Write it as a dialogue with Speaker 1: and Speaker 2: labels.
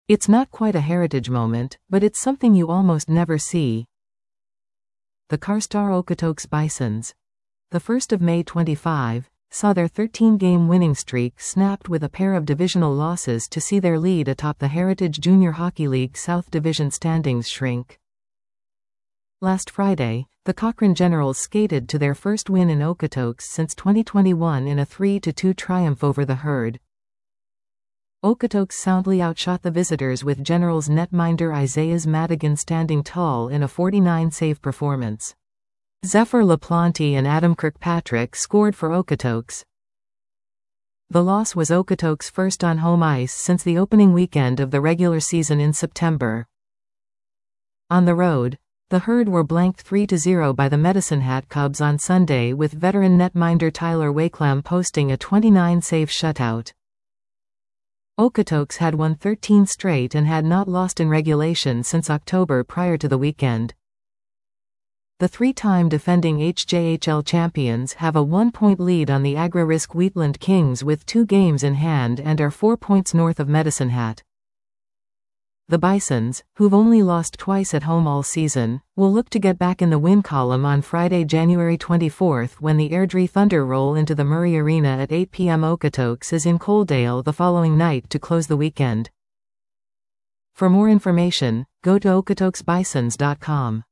Speaker 1: It's not quite a heritage moment, but it's something you almost never see. The Carstar Okotoks Bisons. The 1st of May 25, saw their 13-game winning streak snapped with a pair of divisional losses to see their lead atop the Heritage Junior Hockey League South Division standings shrink. Last Friday, the Cochrane Generals skated to their first win in Okotoks since 2021 in a 3-2 triumph over the Herd. Okotoks soundly outshot the visitors with Generals netminder Isaias Madigan standing tall in a 49-save performance. Zephyr LaPlante and Adam Kirkpatrick scored for Okotoks. The loss was Okotoks' first on home ice since the opening weekend of the regular season in September. On the road, the Herd were blanked 3-0 by the Medicine Hat Cubs on Sunday, with veteran netminder Tyler Waklam posting a 29-save shutout. Okotoks had won 13 straight and had not lost in regulation since October prior to the weekend. The three-time defending HJHL champions have a 1-point lead on the Agri-Risk Wheatland Kings with 2 games in hand and are 4 points north of Medicine Hat. The Bisons, who've only lost twice at home all season, will look to get back in the win column on Friday, January 24, when the Airdrie Thunder roll into the Murray Arena at 8 p.m. Okotoks is in Coaldale the following night to close the weekend. For more information, go to okotoksbisons.com.